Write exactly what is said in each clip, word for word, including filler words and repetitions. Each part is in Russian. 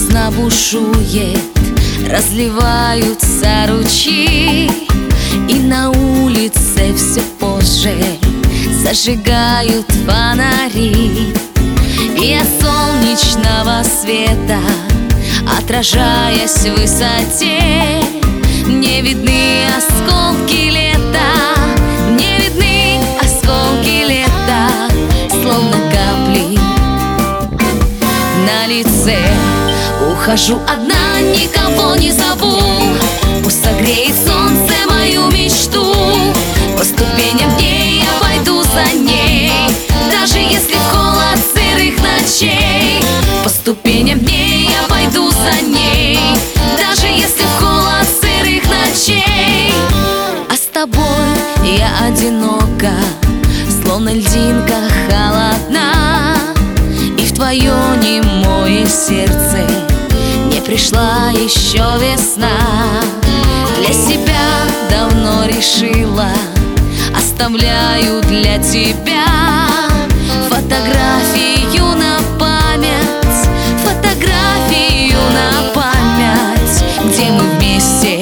Весна бушует, разливаются ручьи, и на улице все позже зажигают фонари. И от солнечного света, отражаясь в высоте, мне видны осколки лета, мне видны осколки лета, словно капли на лице. Ухожу одна, никого не зову, пусть согреет солнце мою мечту. По ступеням дней я пойду за ней, даже если в холод сырых ночей. По ступеням дней я пойду за ней, даже если в холод сырых ночей. А с тобой я одинока, словно льдинка холодна, и в твое немое сердце не пришла еще весна. Для себя давно решила, оставляю для тебя фотографию на память, фотографию на память, где мы вместе,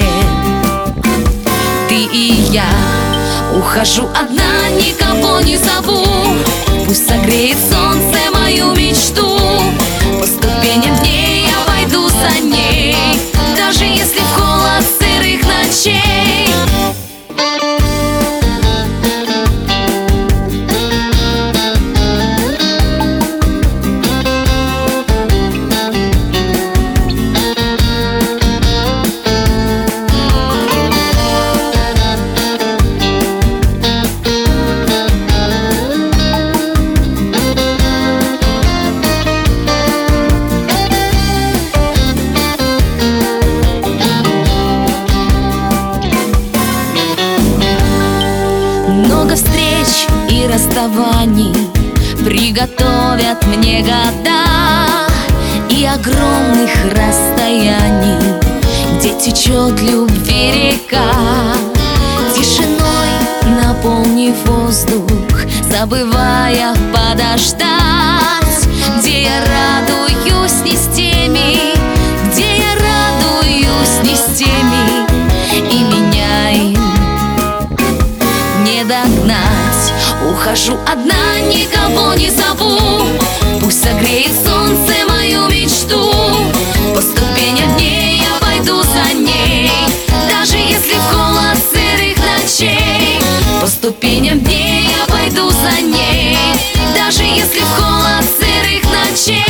ты и я. Ухожу одна, никого не зову, пусть согреет солнце мою мечту. По ступеням дней я пойду за ней, даже если в холод сырых ночей. Много встреч и расставаний приготовят мне года, и огромных расстояний, где течет любви река. Тишиной наполни воздух, забывая подождать, где я радуюсь не с теми, где я радуюсь не с теми, и меня им не догнать. Ухожу одна, никого не зову, пусть согреет солнце мою мечту. По ступеням дней я пойду за ней, даже если в холод сырых ночей. По ступеням дней я пойду за ней, даже если в холод сырых ночей.